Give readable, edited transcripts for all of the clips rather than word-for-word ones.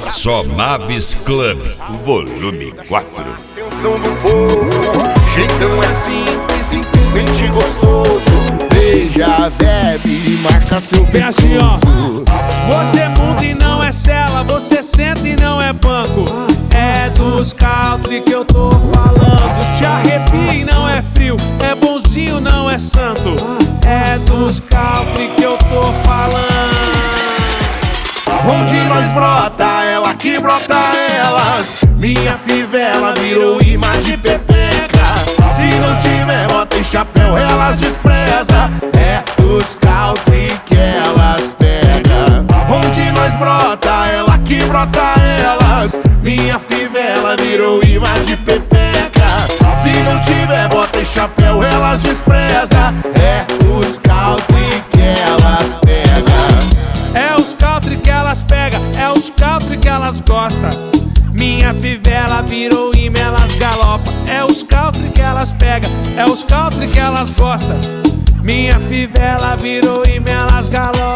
Só Naves Club, volume 4. Atenção do povo, jeitão é simples, simplesmente gostoso. Beija, bebe e marca seu pescoço. Você muda e não é cela, você senta e não é banco. É dos country que eu tô falando. Te arrepia e não é frio, é bonzinho, não é santo. É dos country que eu tô falando. Onde nós brota, ela que brota elas. Minha fivela virou imã de pepeca. Se não tiver bota e chapéu, elas despreza. É dos country que elas pega. Onde nós brota, ela que brota elas. Minha fivela virou imã de pepeca. Se não tiver bota e chapéu, elas despreza. É os country que elas pega. É os country que elas pegam, é os country que elas gostam. Minha fivela virou imã, elas galopam. É os country que elas pegam, é os country que elas gostam. Minha fivela virou imã, elas galopam.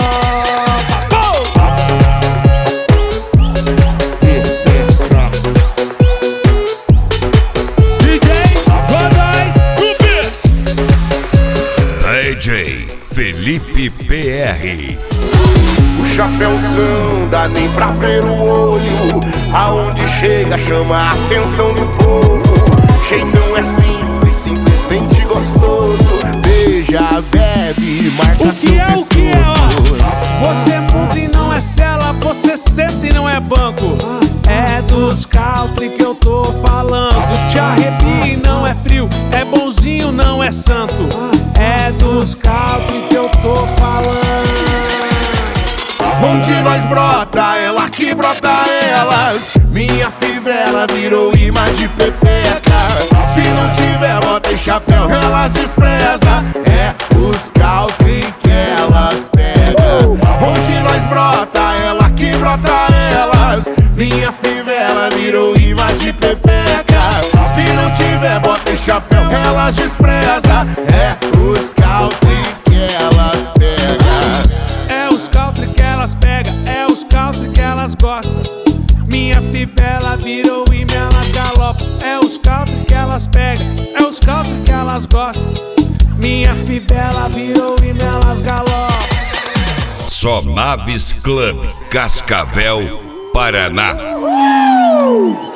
DJ Felipe PR. O chapéuzão dá nem pra ver o olho. Aonde chega chama a atenção do povo. Jeitão é simples, simplesmente gostoso. Beija, bebe e marca seu pescoço. Você muda e não é cela, você senta e não é banco. É dos country que eu tô falando. Te arrepia e não é frio, é bonzinho, não é santo. É dos country que eu tô falando. Onde nós brota, ela que brota elas. Minha fivela virou imã de pepeca. Se não tiver bota e chapéu, elas despreza. É os country que elas pega. Onde nós brota, ela que brota elas. Minha fivela virou imã de pepeca. Se não tiver bota e chapéu, elas despreza. É os country que elas pega. É os country que elas pegam, é os country que elas gostam. Minha fivela virou imã, elas galopam. É os country que elas pegam, é os country que elas gostam. Minha fivela virou imã, elas galopam. Só Naves Club, Cascavel, Paraná.